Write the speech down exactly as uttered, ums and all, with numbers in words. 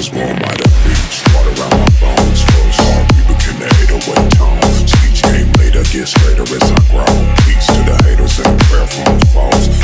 was warm by the beach. Water around my bones, froze hard, we became the eight oh eight tone. Speech came later, get straighter as I grow. Peace to the haters and a prayer for my foes.